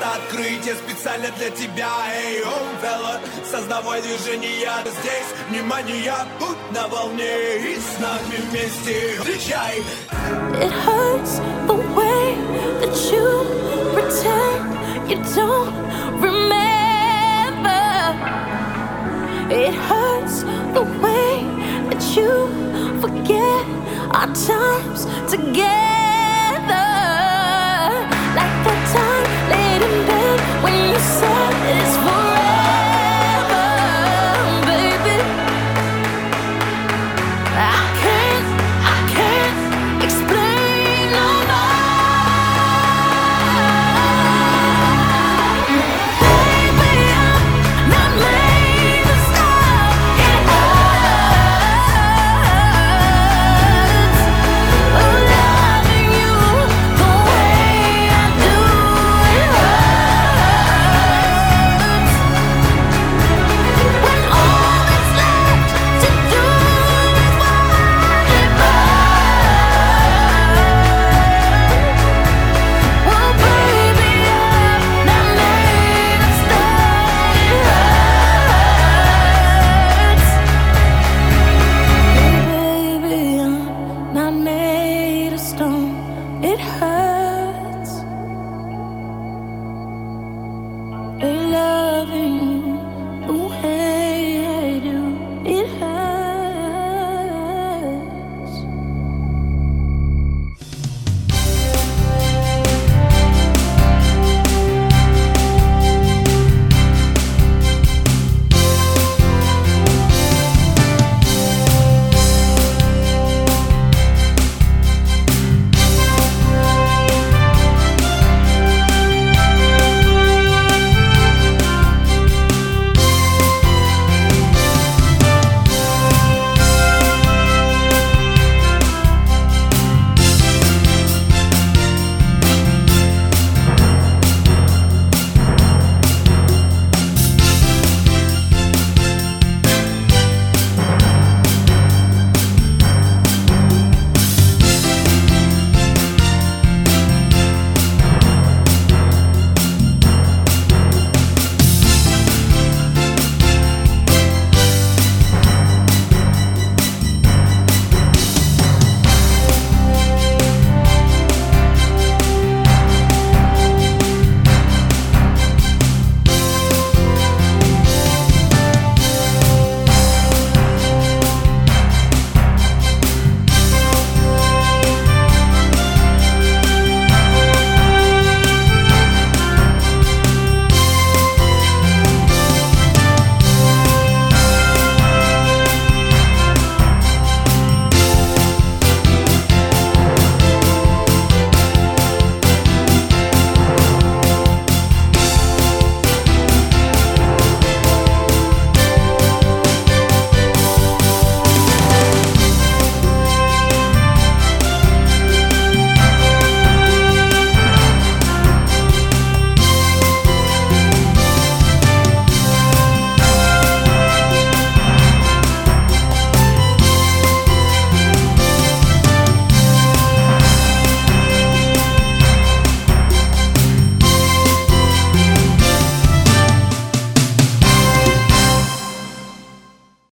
это открытие специально для тебя. Эй, Фелла, создавай движение здесь. Внимание, будь на волне и с нами вместе встречай. It hurts the way that you pretend you don't remember. It hurts the way that you forget our times together. Like that time late in bed when you said it's forever, baby. I can't explain no more. Baby, I'm not made to stop. It hurts. Oh, loving you the way I do. It hurts. When all that's left to do is watch it burn. Well, baby, I'm not made of stone. It hurts. Baby, I'm not made of stone. It hurts. They loving